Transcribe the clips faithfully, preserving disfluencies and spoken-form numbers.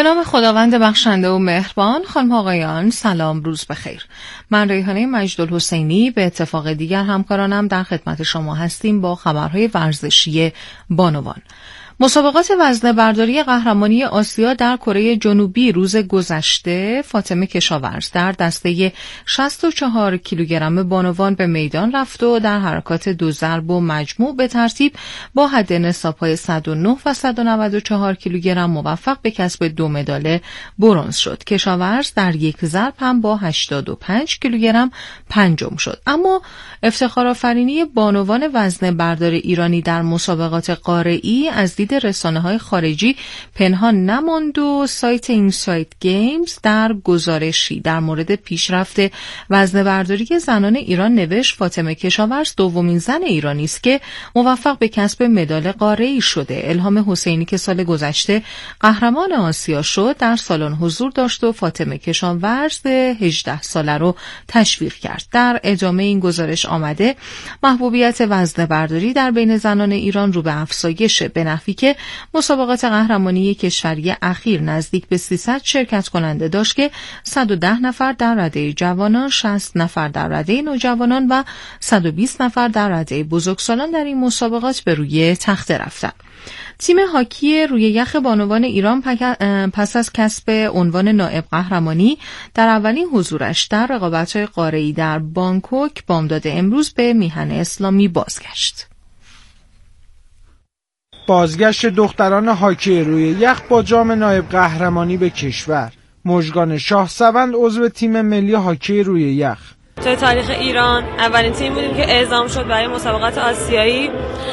به نام خداوند بخشنده و مهربان. خانم آقایان سلام، روز بخیر. من ریحانه مجدالحسینی به اتفاق دیگر همکارانم در خدمت شما هستیم با خبرهای ورزشی بانوان. مسابقات وزنه برداری قهرمانی آسیا در کره جنوبی روز گذشته، فاطمه کشاورز در دسته شصت و چهار کیلوگرم بانوان به میدان رفت و در حرکات دو ضرب و مجموع به ترتیب با حد نصاب‌های صد و نه و صد و نود و چهار کیلوگرم موفق به کسب دو مدال برنز شد. کشاورز در یک ضرب هم با هشتاد و پنج کیلوگرم پنجم شد. اما افتخارآفرینی بانوان وزنه بردار ایرانی در مسابقات قاره‌ای از دید رسانه‌های خارجی پنهان نماند و سایت اینسایت گیمز در گزارشی در مورد پیشرفت وزنه برداری زنان ایران نوشت فاطمه کشاورز دومین زن ایرانی است که موفق به کسب مدال قاره‌ای شده. الهام حسینی که سال گذشته قهرمان آسیا شد در سالن حضور داشت و فاطمه کشاورز هجده ساله رو تشویق کرد. در ادامه این گزارش آمده محبوبیت وزنه برداری در بین زنان ایران رو به افزایش، به نحوی که مسابقات قهرمانی کشوری اخیر نزدیک به سیصد شرکت کننده داشت که صد و ده نفر در رده جوانان، شصت نفر در رده نوجوانان و صد و بیست نفر در رده بزرگسالان در این مسابقات به روی تخته رفتند. تیم هاکی روی یخ بانوان ایران پس از کسب عنوان نایب قهرمانی در اولین حضورش در رقابت‌های قاره‌ای در بانکوک بامداد امروز به میهن اسلامی بازگشت. بازگشت دختران هاکی روی یخ با جام نایب قهرمانی به کشور. مژگان شاهسوند عضو تیم ملی هاکی روی یخ: توی تاریخ ایران اولین تیم بودیم که اعزام شد برای مسابقات آسیایی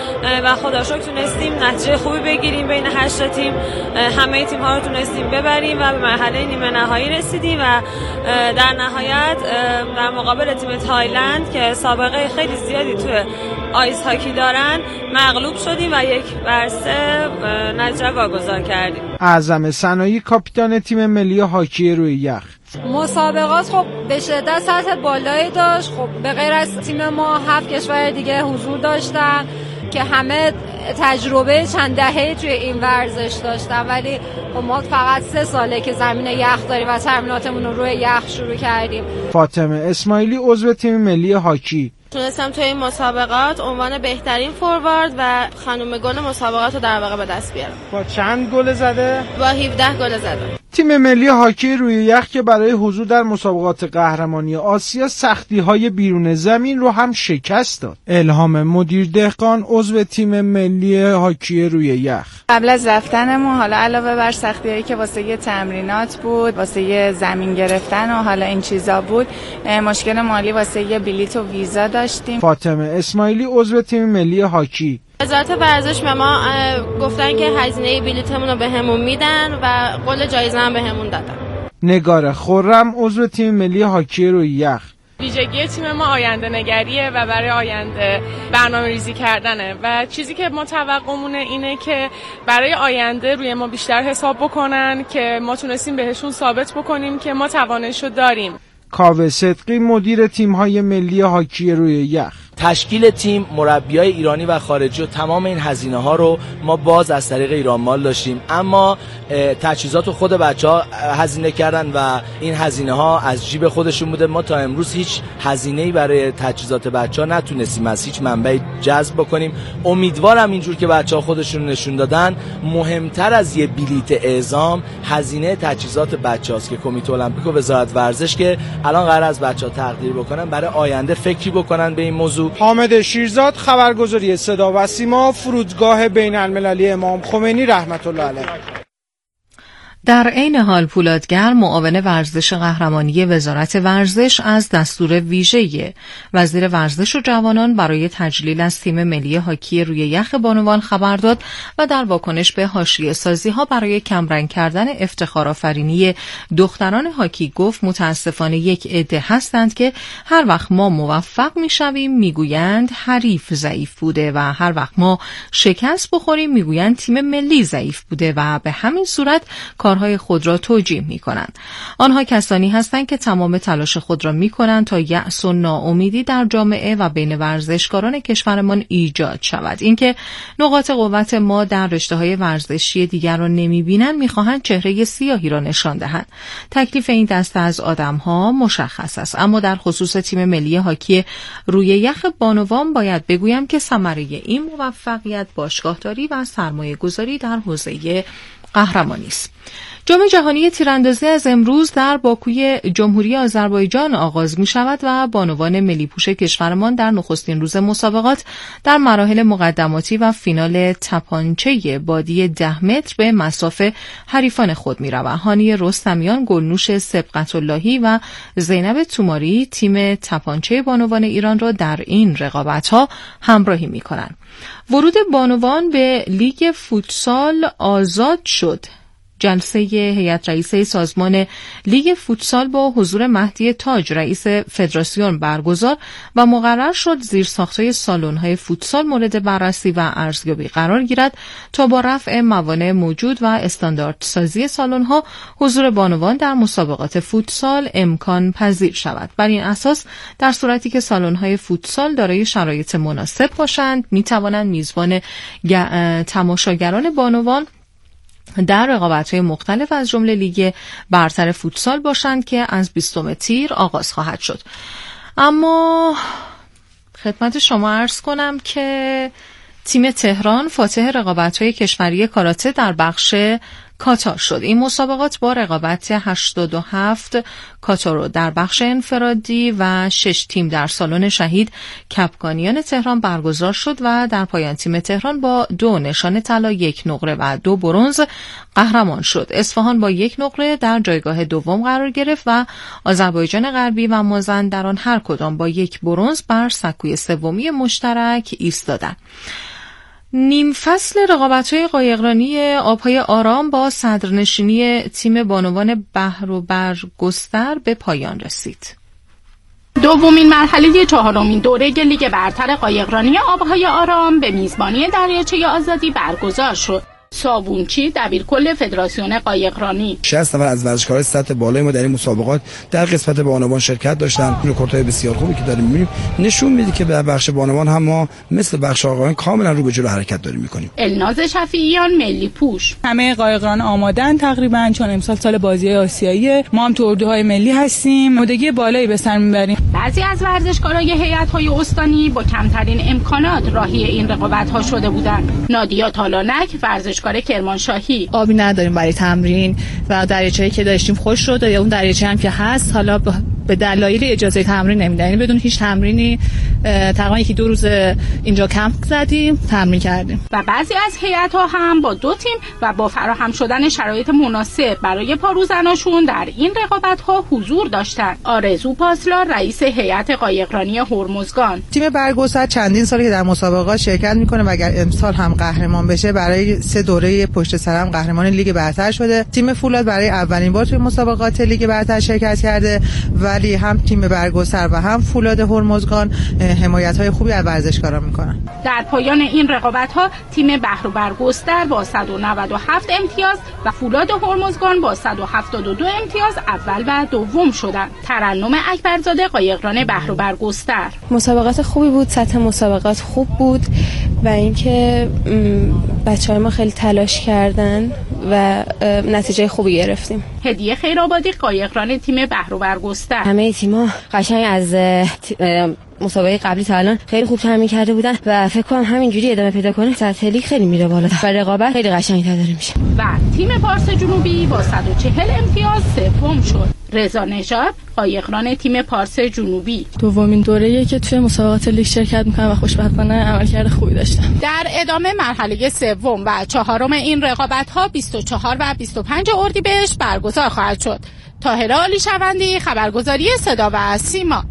و خدا رو شکر تونستیم نتیجه خوبی بگیریم. بین هشت تیم همه تیم ها رو تونستیم ببریم و به مرحله نیمه نهایی رسیدیم و در نهایت در مقابل تیم تایلند که سابقه خیلی زیادی توی آیس هاکی دارن مغلوب شدیم و یک بر سه نتیجه واگذار کردیم. اعظم سنایی کاپیتان تیم ملی هاکی روی یخ: مسابقات خب به شدت سطح بالایی داشت. خب به غیر از تیم ما هفت کشور دیگه حضور داشتن که همه تجربه چند دهه‌ای توی این ورزش داشتن، ولی ما فقط سه ساله که زمین یخ داریم و تمریناتمون رو روی یخ شروع کردیم. فاطمه اسماعیلی عضو تیم ملی هاکی: تونستم توی این مسابقات عنوان بهترین فوروارد و خانم گل مسابقات رو در واقع به دست بیارم. با چند گل زده؟ با هفده گل زده. تیم ملی هاکی روی یخ که برای حضور در مسابقات قهرمانی آسیا سختی‌های بیرون زمین رو هم شکست داد. الهام مدیر دهقان عضو تیم ملی هاکی روی یخ: قبل از رفتنمون حالا علاوه بر سختی‌هایی که واسه یه تمرینات بود، واسه یه زمین گرفتن و حالا این چیزا بود، مشکل مالی واسه یه بلیط و ویزا داشتیم. فاطمه اسماعیلی عضو تیم ملی هاکی: وزارت ورزش به ما گفتن که هزینه بلیطمون رو بهمون میدن و قول جایزه هم بهمون دادن. نگار خرم عضو تیم ملی هاکی روی یخ: ویژگی تیم ما آینده نگریه و برای آینده برنامه ریزی کردنه و چیزی که ما توقعمونه اینه که برای آینده روی ما بیشتر حساب بکنن که ما تونستیم بهشون ثابت بکنیم که ما تواناییشو داریم. کاوه صدقی مدیر تیم‌های ملی هاکی روی یخ: تشکیل تیم، مربیای ایرانی و خارجی و تمام این هزینه ها رو ما باز از طریق ایران مال داشتیم، اما تجهیزات خود بچه‌ها هزینه کردن و این هزینه ها از جیب خودشون بوده. ما تا امروز هیچ هزینه‌ای برای تجهیزات بچه‌ها نتونستیم از هیچ منبعی جذب بکنیم. امیدوارم اینجور که بچه‌ها خودشون نشون دادن مهمتر از یه بلیت اعزام هزینه تجهیزات بچه‌هاست که کمیته المپیک و وزارت ورزش که الان قرار از بچه‌ها تقدیر بکنن برای آینده فکری بکنن به این موضوع. حامد شیرزاد، خبرگزاری صدا و سیما، فرودگاه بین المللی امام خمینی رحمت الله علیه. در عین حال پولادگر معاون ورزش قهرمانی وزارت ورزش از دستور ویژه وزیر ورزش و جوانان برای تجلیل از تیم ملی هاکی روی یخ بانوان خبر داد و در واکنش به حاشیه سازی ها برای کمرنگ کردن افتخارآفرینی دختران هاکی گفت متاسفانه یک عده هستند که هر وقت ما موفق میشویم میگویند حریف ضعیف بوده و هر وقت ما شکست بخوریم میگویند تیم ملی ضعیف بوده و به همین صورت کار کارهای خود را توجیه می‌کنند. آنها کسانی هستند که تمام تلاش خود را می‌کنند تا یأس و ناامیدی در جامعه و بین ورزشکاران کشورمان ایجاد شود. اینکه نقاط قوت ما در رشته‌های ورزشی دیگر را نمی‌بینند، می‌خواهند چهره سیاهی را نشان دهند. تکلیف این دسته از آدم‌ها مشخص است، اما در خصوص تیم ملی هاکی روی یخ بانوان باید بگویم که ثمره این موفقیت باشگاهداری و سرمایه‌گذاری در حوزه قهرمانی است. جام جهانی تیراندازی از امروز در باکوی جمهوری آذربایجان آغاز می شود و بانوان ملی پوش کشورمان در نخستین روز مسابقات در مراحل مقدماتی و فینال تپانچه بادی ده متر به مصاف حریفان خود می روند. هانی رستمیان، گلنوش سبقت‌اللهی و زینب توماری تیم تپانچه بانوان ایران را در این رقابت‌ها همراهی می کنند. ورود بانوان به لیگ فوتسال آزاد شد. جلسه هیئت رئیسه سازمان لیگ فوتسال با حضور مهدی تاج رئیس فدراسیون برگزار و مقرر شد زیرساخت‌های سالن‌های فوتسال مورد بررسی و ارزیابی قرار گیرد تا با رفع موانع موجود و استانداردسازی سالن‌ها حضور بانوان در مسابقات فوتسال امکان پذیر شود. بر این اساس در صورتی که سالن‌های فوتسال دارای شرایط مناسب باشند می‌توانند میزبان تماشاگران بانوان در رقابت‌های مختلف از جمله لیگ برتر فوتسال باشند که از بیستم تیر آغاز خواهد شد. اما خدمت شما عرض کنم که تیم تهران فاتح رقابت‌های کشوری کاراته در بخش کاتا شد. این مسابقات با رقابت هشتاد و هفت کاتا رو در بخش انفرادی و شش تیم در سالن شهید کپکانیان تهران برگزار شد و در پایان تیم تهران با دو نشان طلا، یک نقره و دو برنز قهرمان شد. اصفهان با یک نقره در جایگاه دوم قرار گرفت و آذربایجان غربی و مازندران هر کدام با یک برنز بر سکوی سومی مشترک ایستادند. نیم فصل رقابت‌های قایقرانی آبهای آرام با صدرنشینی تیم بانوان بحر و برگستر به پایان رسید. دومین مرحله چهارمین دوره لیگ برتر قایقرانی آبهای آرام به میزبانی دریاچه آزادی برگزار شد. صابونچی دبیرکل فدراسیون قایقرانی: شصت نفر از ورزشکاران سطح بالای ما در این مسابقات در قسمت بانوان شرکت داشتن. رکوردهای بسیار خوبی که داریم می‌بینیم نشون میده که در بخش بانوان هم ما مثل بخش آقایان کاملا رو به جلو حرکت داریم می‌کنیم. الناز شفیعیان ملی پوش: همه قایقران آمادن تقریبا، چون امسال سال بازی آسیایی ما هم تو اردوهای ملی هستیم، آمادگی بالایی به سر میبریم. بعضی از ورزشکارای هیئت‌های استانی با کمترین امکانات راهی این رقابت‌ها شده بودند. نادیا تالانک ورزش کرمانشاهی: آبی نداریم برای تمرین و دریاچه‌ای که داشتیم خوش شد یا اون دریاچه هم که هست حالا به دلایل اجازه تمرین نمیدن، یعنی بدون هیچ تمرینی تقریبا یکی دو روز اینجا کمپ زدیم تمرین کردیم. و بعضی از هیئت‌ها هم با دو تیم و با فراهم شدن شرایط مناسب برای پاروزناشون در این رقابت‌ها حضور داشتند. آرزو پاسلار رئیس هیئت قایقرانی هرمزگان: تیم برگستر چندین سالی که در مسابقات شرکت میکنه و اگر امسال هم قهرمان بشه برای سه دوره پشت سر هم قهرمان لیگ برتر شده. تیم فولاد برای اولین بار توی مسابقات لیگ برتر شرکت کرده، ولی هم تیم برگستر و هم فولاد هرمزگان حمایت‌های خوبی از ورزشکاران میکنن. در پایان این رقابت‌ها تیم بحر و برگستر با صد و نود و هفت امتیاز و فولاد هرمزگان با صد و هفتاد و دو امتیاز اول و دوم شدند. ترنم اکبرزاده قایقران بحر و برگستر: مسابقات خوبی بود، سطح مسابقات خوب بود و اینکه بچه‌های ما خیلی تلاش کردن و نتیجه خوبی گرفتیم. هدیه خیرآبادی قایقران تیم بحر و برگستر: همه تیم‌ها قشنگ از مسابقه قبلی تا الان خیلی خوب تمرین کرده بودن و فکر کنم همینجوری ادامه پیدا کنه سطح لیگ خیلی میره بالا و رقابت خیلی قشنگ‌تر داره میشه. و تیم پارس جنوبی با صد و چهل امتیاز سوم شد. رضا نژاد قایقران تیم پارس جنوبی: دومین دوره‌ای که توی مسابقات لیگ شرکت می‌کنم و خوشبختانه عملکرد خوبی داشتم. در ادامه مرحله سوم و چهارم این رقابت‌ها بیست و چهار و بیست و پنج اردیبهشت برگزار خواهد شد. طاهره عالیشوندی، خبرگزاری صدا و سیما.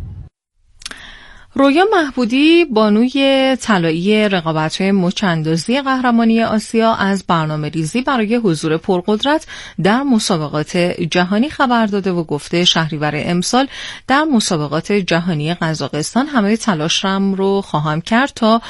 رویا محبودی بانوی طلایی رقابت‌های مچ‌اندازی قهرمانی آسیا از برنامه‌ریزی برای حضور پرقدرت در مسابقات جهانی خبر داده و گفته شهریور امسال در مسابقات جهانی قزاقستان همه تلاشم رو خواهم کرد تا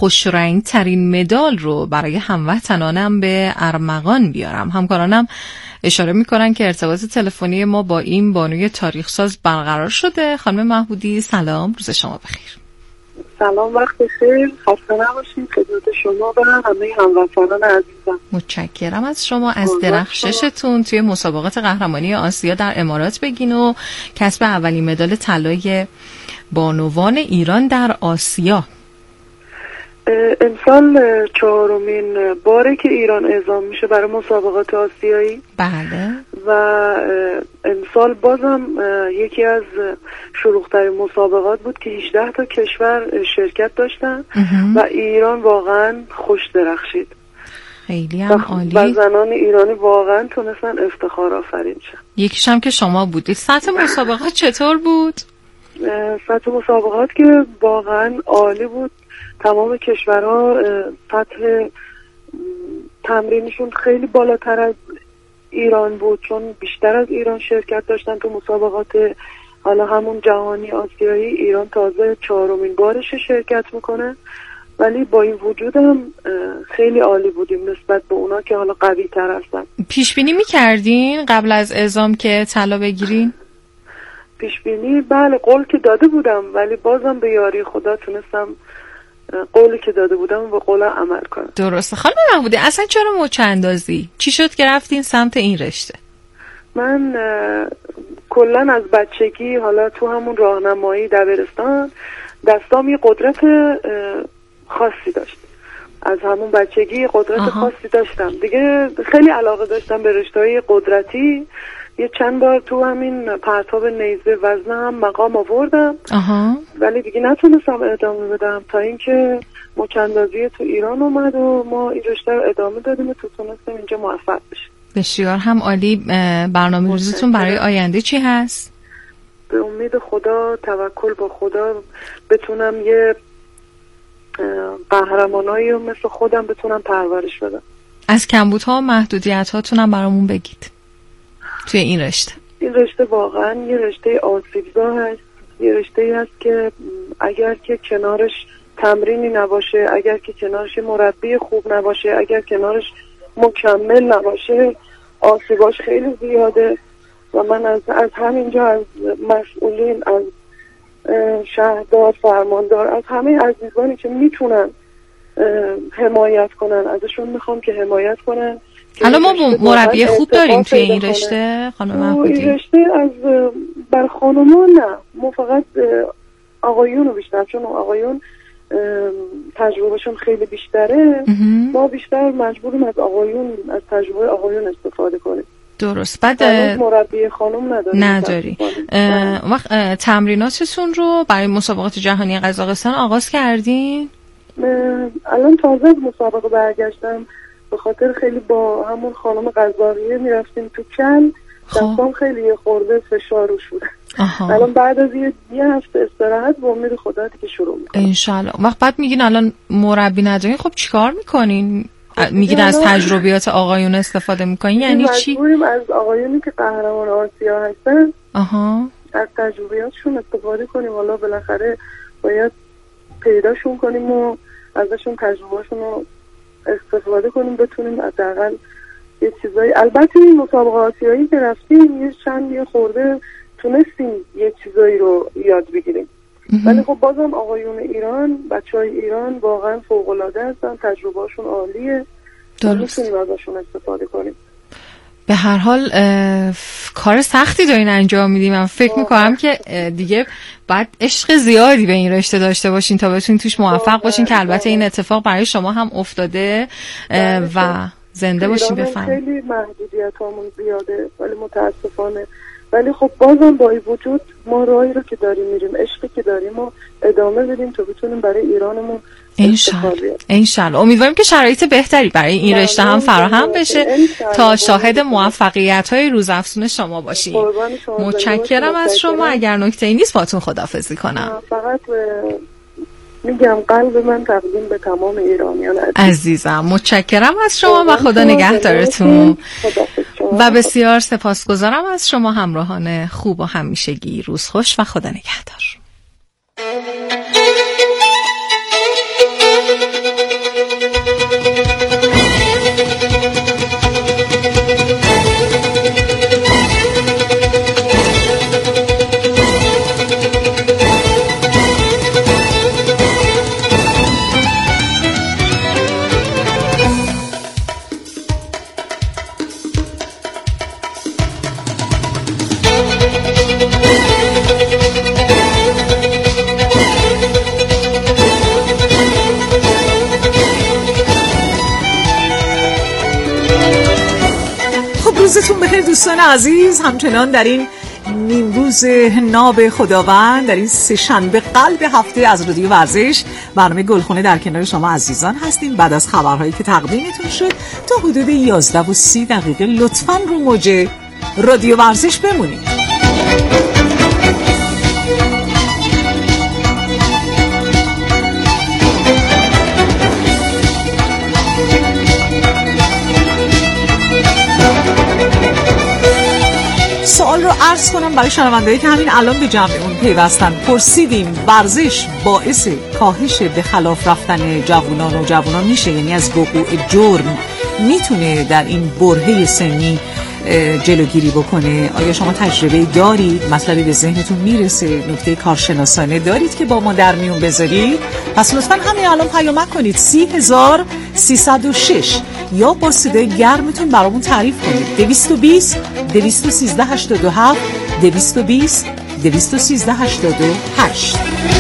خوشرنگ‌ترین مدال رو برای هموطنانم به ارمغان بیارم. همکارانم اشاره میکنن که ارتباط تلفنی ما با این بانوی تاریخ ساز برقرار شده. خانم محمودی سلام، روز شما بخیر. سلام، وقت بخیر، خسته نباشید خدمت شما و همه هموطنان عزیزم. متشکرم از شما. از درخششتون توی مسابقات قهرمانی آسیا در امارات بگین و کسب اولین مدال طلای بانوان ایران در آسیا. امسال چهارمین باره که ایران اعزام میشه برای مسابقات آسیایی. بله. و امسال بازم یکی از شلوغ‌ترین مسابقات بود که هجده تا کشور شرکت داشتن و ایران واقعا خوش درخشید. خیلی هم عالی. و زنان ایرانی واقعا تونستن افتخار آفرین شن. یکیش هم که شما بودید. سطح مسابقات چطور بود؟ سطح مسابقات که واقعا عالی بود. تمام کشورها سطح تمرینشون خیلی بالاتر از ایران بود، چون بیشتر از ایران شرکت داشتن تو مسابقات حالا همون جهانی آسیایی. ایران تازه چهارمین بارش شرکت میکنه، ولی با این وجود هم خیلی عالی بودیم نسبت به اونا که حالا قوی تر هستن. پیش بینی میکردین قبل از اعزام که طلا بگیرین؟ پیش بینی بله، قول که داده بودم، ولی بازم به یاری خدا تونستم قولی که داده بودم و به قول عمل کنم. درسته. خانم محمودی اصلا چرا مچ اندازی؟ چی شد که رفتین سمت این رشته؟ من کلا از بچگی حالا تو همون راهنمایی دبیرستان دستام یه قدرت خاصی داشت. از همون بچگی قدرت آها. خاصی داشتم دیگه. خیلی علاقه داشتم به رشته‌های قدرتی. یه چند بار تو همین پرتاب نیزه وزنه هم مقام آوردم. آها. ولی دیگه نتونستم ادامه بدم تا اینکه مچندازی تو ایران اومد و ما این رشته رو ادامه دادیم و تو تونستیم اینجا موفق بشیم. بسیار هم عالی. برنامه ریزیتون برای آینده چی هست؟ به امید خدا، توکل با خدا، بتونم یه قهرمانایی مثل خودم بتونم پرورش بدم. از کمبودها و محدودیت هاتونم برامون بگید توی این رشته. این رشته واقعا یه رشته آسیبزا هست. یه رشته هست که اگر که کنارش تمرینی نباشه، اگر که کنارش مربی خوب نباشه، اگر کنارش مکمل نباشه، آسیباش خیلی زیاده. و من از از همینجا از مسئولین، از شهردار، فرماندار، از همه عزیزانی که میتونن حمایت کنن ازشون میخوام که حمایت کنن. الان ما مربی خوب داریم توی این رشته خانم محمودی؟ این رشته از بر خانومان نه، ما فقط آقایون رو بیشتر، چون آقایون تجربهشون خیلی بیشتره. ما بیشتر مجبوریم از آقایون، از تجربه آقایون استفاده کنیم. درست. بعد مربی خانم نداریم. نداری. وقت تمریناتتون رو برای مسابقات جهانی قزاقستان آغاز کردین؟ الان تازه از مسابقه برگشتم، به خاطر خیلی با همون خانم قزاقیه میرفتیم تو کل. دستام خیلی یه خورده فشار روش بود. الان بعد از یه, یه هفته استراحت با امید خدا که شروع میکنم انشالله. وقت بعد میگین الان مربی ندارین، خب چیکار میکنین؟ میگین از تجربیات آقایون استفاده میکنین، یعنی چی؟ مجبوریم از آقایونی که قهرمان آسیا هستن آها. از تجربیاتشون استفاده کنیم. حالا بالاخره باید پیداشون کنیم و ازشون تجربهاشون رو استفاده کنیم، بتونیم حداقل یه چیزایی. البته این مسابقه آسیایی که رفتیم یه چند یه خورده تونستیم یه چیزایی رو یاد بگیریم، ولی خب بازم آقایون ایران، بچهای ایران واقعا فوق‌العاده هستن، تجربهاشون عالیه، میتونیم ازشون استفاده کنیم. به هر حال کار سختی دارین انجام میدیم. من فکر میکنم که دیگه باید عشق زیادی به این رشته داشته باشین تا بتونین توش موفق باشین، که البته این اتفاق برای شما هم افتاده و زنده باشین. بفرمایید. خیلی محدودیت هامون زیاده ولی متاسفانه، ولی خب بازم با این وجود ما راهی رو که داریم میریم، عشقی که داریم و ادامه بدیم تا بتونیم برای ایرانمون انشالله. انشالله. امیدواریم که شرایط بهتری برای این رشته هم فراهم بشه تا شاهد موفقیت‌های روزافزون شما باشیم. متشکرم از شما. اگر نکته‌ای نیست باتون خداحافظی کنم. فقط میگم قلب من تقدیم به تمام ایرانیان عزیزم. متشکرم از شما و خدا نگهدارتون و بسیار سپاسگزارم از شما همراهان خوب و همیشگی. روز خوش و خدا نگهدار. دوستان عزیز، همچنان در این نیم روز ناب خداوند، در این سه شنبه قلب هفته از رادیو ورزش، برنامه گلخونه در کنار شما عزیزان هستیم. بعد از خبرهایی که تقدیمتون شد تا حدود یازده و سی دقیقه لطفاً رو موج رادیو ورزش بمونید. سوال رو عرض کنم برای شنوندهایی که همین الان به جمعمون پیوستن. پرسیدیم ورزش باعث کاهش به خلاف رفتن جوانان و جوانان میشه؟ یعنی از وقوع جرم میتونه در این برهه سنی جلوگیری بکنه؟ آیا شما تجربه دارید؟ مطلبی به ذهنتون میرسه؟ نکته کارشناسانه دارید که با ما در میون بذارید؟ پس لطفاً همین الان پیامک کنید سی هزار سیصد و شش یا با صدای گرمتون برامون تعریف کنید. دویست و بیست دویست و سیزده هشتاد و هفت دویست و بیست دویست و سیزده هشتاد و هشت.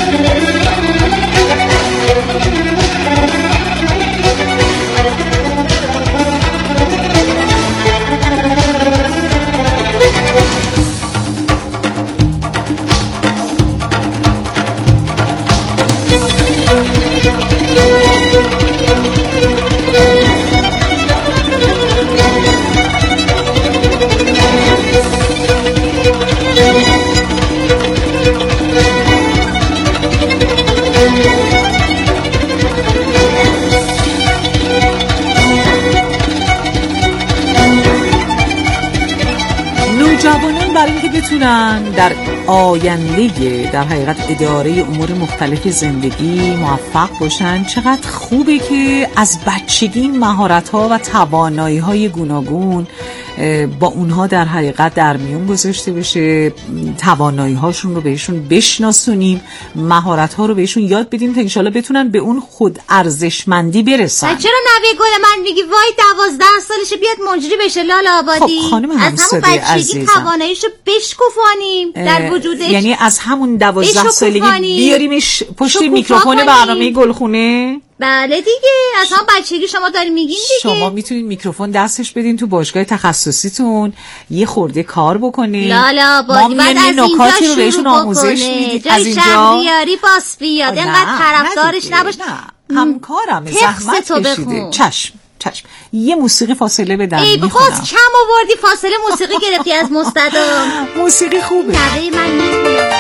نوجوانان برای اینکه بتونن در آینده در حقیقت اداره امور مختلف زندگی موفق باشن، چقدر خوبه که از بچگی مهارت‌ها و توانایی‌های گوناگون با اونها در حقیقت در میون گذاشته بشه، توانایی‌هاشون رو بهشون بشناسونیم، مهارت‌ها رو بهشون یاد بدیم تا انشالله بتونن به اون خود ارزشمندی برسن. چرا نوی گل من میگی وای دوازده سالشه بیاد مجری بشه لالا آبادی؟ خب خانم همزاده عزیزم، تواناییشو بشکفانیم در وجودش، یعنی از همون دوازده سالگی بیاریمش پشت میکروفون برنامه گلخونه؟ بله دیگه، از هم بچگی شما داری میگین دیگه. شما میتونین میکروفون دستش بدین تو باشگاه تخصصیتون یه خورده کار بکنین. لالا بادی بعد از اینجا شروع بهشون آموزش میدید. از اینجا شهریاری باس بیاد، اینقدر طرفدارش نباش. نه همکارم، زحمت کشیده. چشم چشم یه موسیقی فاصله بدن ای بخواست کم آوردی فاصله موسیقی گرفتی از مستدام. موسیقی خوبه. تبه من میگم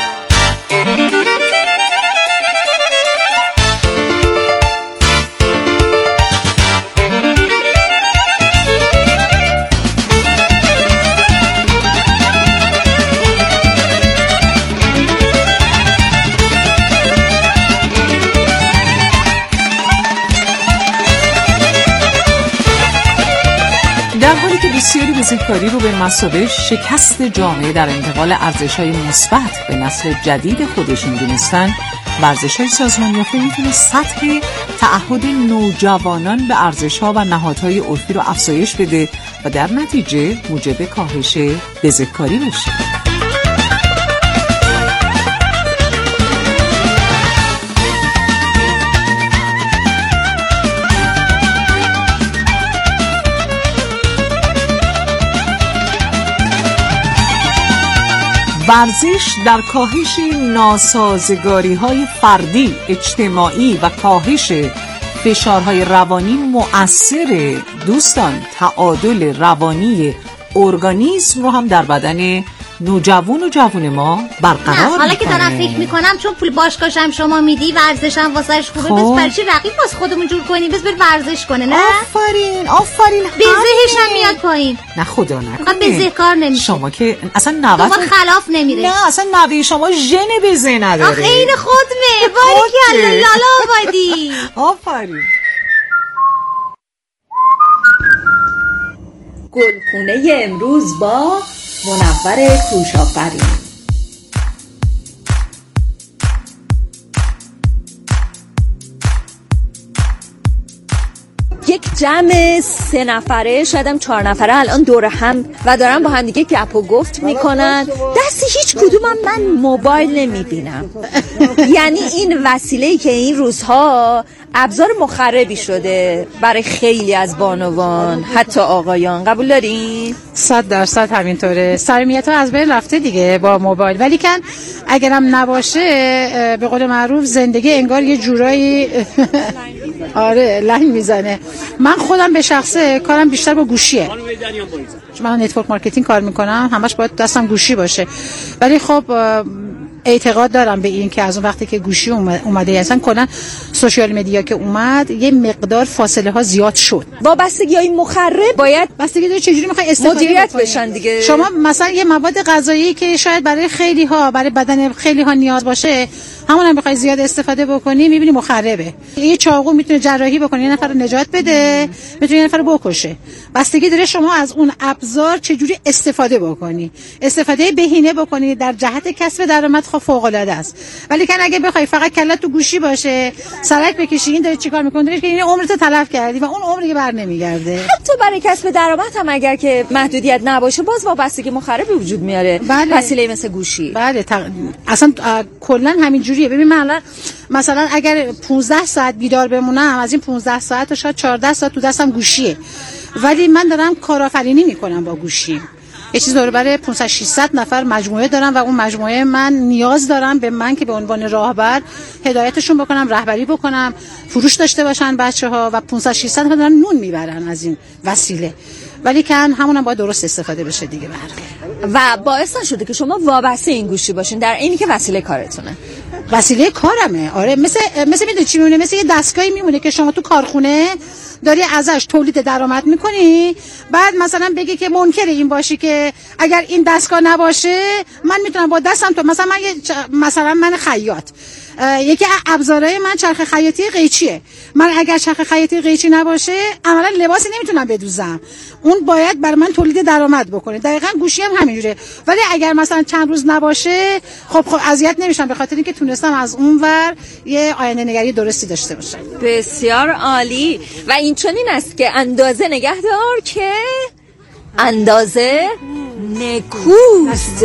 در حالی که بسیاری بزهکاری رو به مثابه شکست جامعه در انتقال ارزش‌های مثبت به نسل جدید خودشون دونستن، ورزش‌های سازمان یافته میتونه سطح تعهد نوجوانان به ارزش‌ها و نهادهای عرفی رو افزایش بده و در نتیجه موجب کاهش بزهکاری بشه. ورزش در کاهش ناسازگاری‌های فردی، اجتماعی و کاهش فشارهای روانی مؤثره. دوستان، تعادل روانی ارگانیسم رو هم در بدن نوجوان و جوان ما برقرار نه حالا میکنه. که دارم فکر میکنم چون پول باشگاهشم شما میدی، ورزشم واسش خوبه، بس برای چی رقیب واسه خودمون جور کنیم؟ بس بر ورزش کنه. نه آفرین آفرین. بزهش هم میاد پایین. نه خدا نکنه. خب بزه کار نمیشه. شما که اصلا نوتون شما خلاف نمیره. نه اصلا نوی شما ژن بزه نداره. آخه این خودمه. باری که الله لالا آبادی. آفرین. گلخونه امروز با منور کوش‌آفرین. یک جمع سه نفره، شاید هم چهار نفره الان دور هم و دارن با هم دیگه گپ و گفت میکنن. دستی هیچ هیچ کدومم من موبایل نمیبینم. یعنی این وسیله‌ای که این روزها ابزار مخربی شده برای خیلی از بانوان، حتی آقایان. قبول دارین؟ صد درصد همینطوره. صمیمیت ها از بین رفته دیگه با موبایل، ولی کن اگرم نباشه به قول معروف زندگی انگار یه جورایی آره لنگ میزنه. من خودم به شخصه کارم بیشتر با گوشیه. من نتورک مارکتینگ کار میکنم، همش باید دستم گوشی باشه، ولی خب اعتقاد دارم به این که از اون وقتی که گوشی اومده اصلا کلا سوشال مدیا که اومد یه مقدار فاصله ها زیاد شد. وابستگی‌های مخرب باید بستگی داره چجوری میخوای استفاده مدیریت بشن دیگه. شما مثلا یه مواد غذایی که شاید برای خیلی ها برای بدن خیلی ها نیاز باشه، همون هم بخوای زیاد استفاده بکنی میبینی مخربه. یه چاقو میتونه جراحی بکنه، یه نفر رو نجات بده، میتونه یه نفر رو بکشه. بستگی داره شما از اون ابزار چجوری استفاده بکنی. استفاده بهینه بکنی در جهت کسب درآمد خب فوق العاده است، ولی کن اگه بخوای فقط کلت تو گوشی باشه، سرک بکشی، این داره چیکار میکنه؟ داره که این عمرت تلف کردی و اون عمری بر نمیگرده. حتی برای کسب درآمد هم اگر که محدودیت نباشه باز وابستگی مخربی وجود میاره. بله. وسیله مثل گوشی. بله تق... اصلا کلا همین جوریه. ببین من مثلا اگر پانزده ساعت بیدار بمونم، از این پانزده ساعت تا شاید چهارده ساعت تو دستم گوشیه، ولی من دارم کارآفرینی میکنم با گوشی. یه چیز داره برای پانصد ششصد نفر مجموعه دارم و اون مجموعه من نیاز دارم به من که به عنوان راهبر هدایتشون بکنم، رهبری بکنم، فروش داشته باشن بچه‌ها و پانصد ششصد نفر دارن نون میبرن از این وسیله. ولی کن همونم باید درست استفاده بشه دیگه برقه. و باعث نشده که شما وابسته این گوشی باشین در اینی که وسیله کارتونه. وسیله کارمه. آره مثل مثل میدونی چی میمونه؟ مثل یه دستگاهی میمونه که شما تو کارخونه داری ازش تولید درآمد میکنی، بعد مثلا بگی که منکر این باشی که اگر این دستگاه نباشه من میتونم با دستم تو مثلا من یه مثلا من خیاط، یکی از ابزارهای من چرخ خیاطی قیچیه. من اگر چرخ خیاطی قیچی نباشه عملا لباسی نمیتونم بدوزم، اون باید برای من تولید درآمد بکنه. دقیقاً گوشی هم همینجوره، ولی اگر مثلا چند روز نباشه خب خب اذیت نمیشم به خاطر اینکه تونستم از اونور یه آینده نگری درستی داشته باشم. بسیار عالی. و این چنین است که اندازه نگهدار که اندازه نکوست.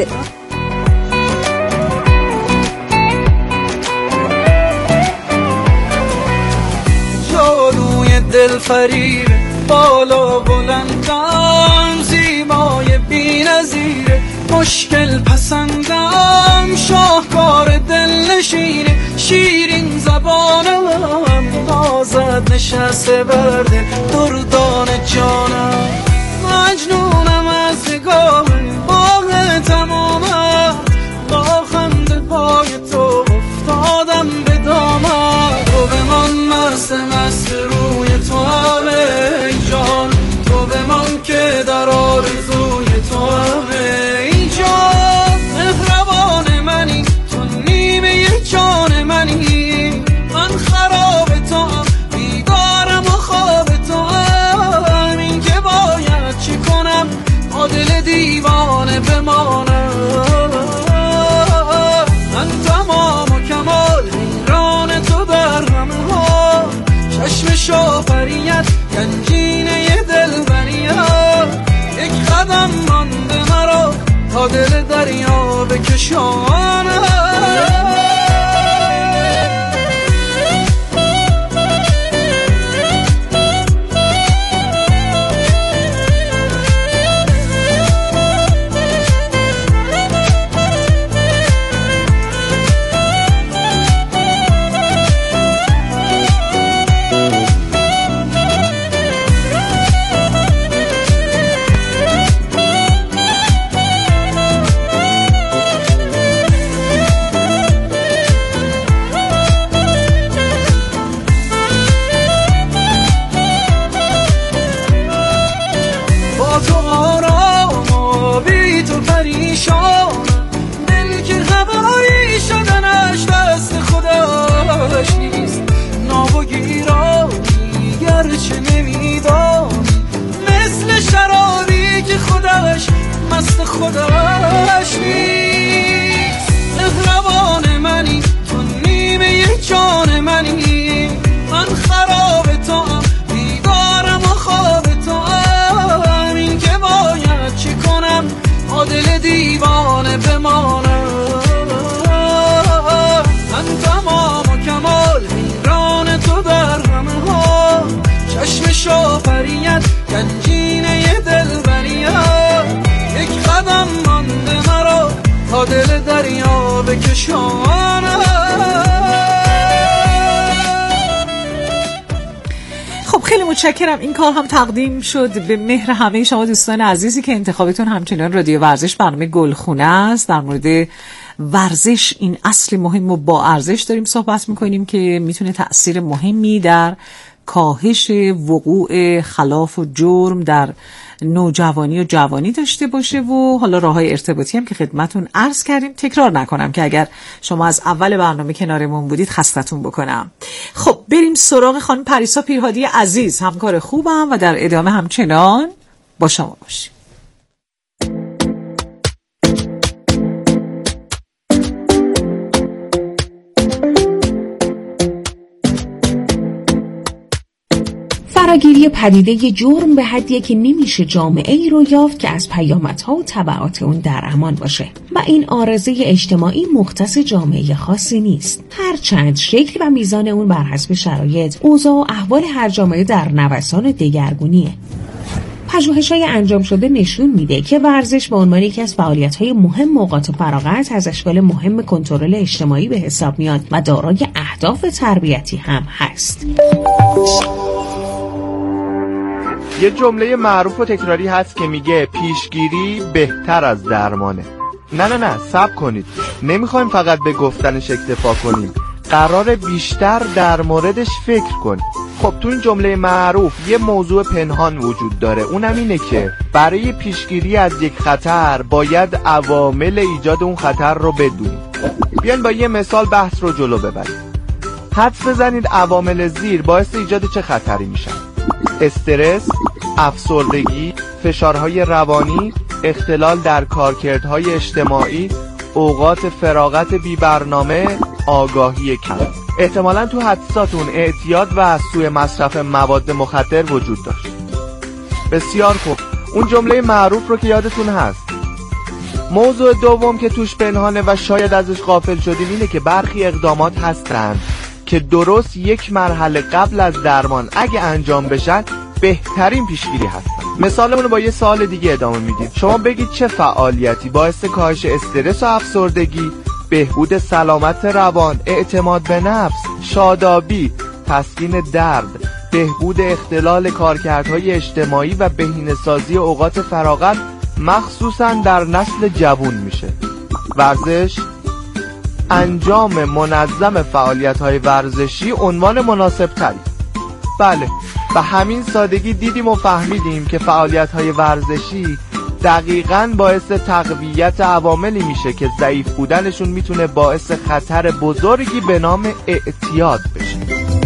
جادوی دل فریب بالا بلندم، زیبای بی‌نظیر مشکل پسندم، شاهکار دل نشینه شیرین زبانم، نازد نشسته برده دردان جانم، مجنونم از نگاه باغ تمامت، با خنده پای تو افتادم به دامت، تو بمان مست مست روی تو همه جان، تو بمان که در آرزوی تو همه جان، مهربان منی تو نیمه جان منی، من خراب تو هم بیدارم و خواب تو هم، این که باید چی کنم با دل دیوانه بمانم، من تمام و کمال حیران تو در همه ها، چشم شافریت گنجینه دل بریت، یک قدم مانده مرا تا دل دریا بکشانم. دل که هوایی شدنش دست خودش نیست، ناب و گیرانی گرچه نمیدانی، مثل شرابی که خودش مست خودش نیست، مهربان منی تو نیمه جان منی، من خراب تو هم بیدارم و خواب تو هم، این که باید چی کنم با دل دیوانه بمانم. خوش آفریت گنجینه دلبریت یک قدم مانده مرا تا دل دریا بکشانم. خب خیلی متشکرم. این کار هم تقدیم شد به مهر همه شما دوستان عزیزی که انتخابتون همچنان رادیو ورزش برنامه گلخونه است. در مورد ورزش، این اصل مهم و با ارزش داریم صحبت میکنیم که میتونه تأثیر مهمی در کاهش وقوع خلاف و جرم در نوجوانی و جوانی داشته باشه و حالا راههای ارتباطی هم که خدمتون عرض کردیم. تکرار نکنم که اگر شما از اول برنامه کنارمون بودید خستتون بکنم. خب بریم سراغ خانم پریسا پیرهادی عزیز، همکار خوبم و در ادامه همچنان با شما باشیم. فراگیری پدیده جرم به حدیه که نمیشه جامعه ای رو یافت که از پیامدها و تبعات اون در امان باشه و این عارضه اجتماعی مختص جامعه خاصی نیست، هرچند شکل و میزان اون بر حسب شرایط، اوضاع و احوال هر جامعه در نوسان دگرگونیه. پژوهش‌های انجام شده نشون میده که ورزش به عنوان یکی از فعالیت‌های مهم اوقات فراغت از اشکال مهم کنترل اجتماعی به حساب میاد و دارای اهداف تربیتی هم هست. یه جمله معروف و تکراری هست که میگه پیشگیری بهتر از درمانه. نه نه نه صبر کنید، نمیخوایم فقط به گفتنش اکتفا کنیم، قراره بیشتر در موردش فکر کنیم. خب تو این جمله معروف یه موضوع پنهان وجود داره، اونم اینه که برای پیشگیری از یک خطر باید عوامل ایجاد اون خطر رو بدونیم. بیاین با یه مثال بحث رو جلو ببریم. حدس بزنید عوامل زیر باعث ایجاد چه خطری میشن؟ استرس، افسردگی، فشارهای روانی، اختلال در کارکردهای اجتماعی، اوقات فراغت بی برنامه، آگاهی کم. احتمالاً تو حدساتون اعتیاد و سوء مصرف مواد مخدر وجود داشت. بسیار خوب، اون جمله معروف رو که یادتون هست. موضوع دوم که توش پنهانه و شاید ازش غافل شدیم اینه که برخی اقدامات هستن که درست یک مرحله قبل از درمان اگه انجام بشن بهترین پیشگیری هستن. مثالمون رو با یه سوال دیگه ادامه میدیم. شما بگید چه فعالیتی باعث کاهش استرس و افسردگی، بهبود سلامت روان، اعتماد به نفس، شادابی، تسکین درد، بهبود اختلال کارکردهای اجتماعی و بهینه‌سازی اوقات فراغت مخصوصاً در نسل جوان میشه؟ ورزش. انجام منظم فعالیت‌های ورزشی عنوان مناسب تری. بله، به همین سادگی دیدیم و فهمیدیم که فعالیت‌های ورزشی دقیقاً باعث تقویت عواملی میشه که ضعیف بودنشون میتونه باعث خطر بزرگی به نام اعتیاد بشه.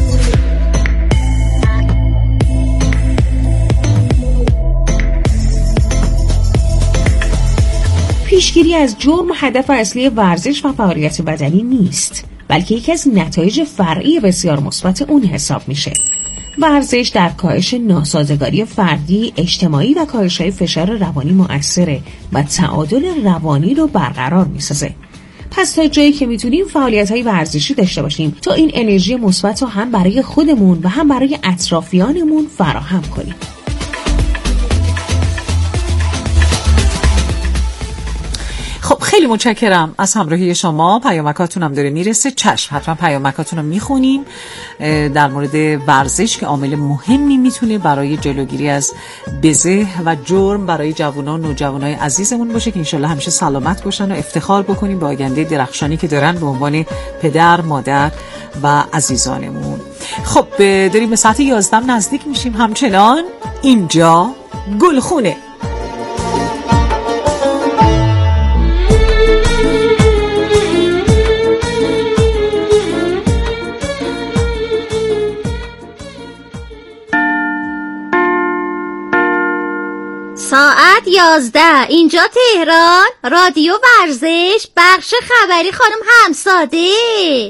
پیشگیری از جرم هدف اصلی ورزش و فعالیت بدنی نیست، بلکه یکی از نتایج فرعی بسیار مثبت اون حساب میشه. ورزش در کاهش ناسازگاری فردی، اجتماعی و کاهش فشار روانی مؤثره و تعادل روانی رو برقرار میسازه. پس تا جایی که میتونیم فعالیت‌های ورزشی داشته باشیم تا این انرژی مثبت رو هم برای خودمون و هم برای اطرافیانمون فراهم کنیم. خب خیلی متشکرم از همراهی شما. پیامکاتون هم داره میرسه. چشم، حتما پیامکاتون رو میخونیم در مورد ورزش که عامل مهمی میتونه برای جلوگیری از بزه و جرم برای جوانان و نوجوانای عزیزمون باشه که انشالله همیشه سلامت باشن و افتخار بکنیم به آینده درخشانی که دارن به عنوان پدر، مادر و عزیزانمون. خب داریم به ساعت یازده نزدیک میشیم. همچنان اینجا گلخونه. ساعت یازده، اینجا تهران، رادیو ورزش، بخش خبری خانم همساده.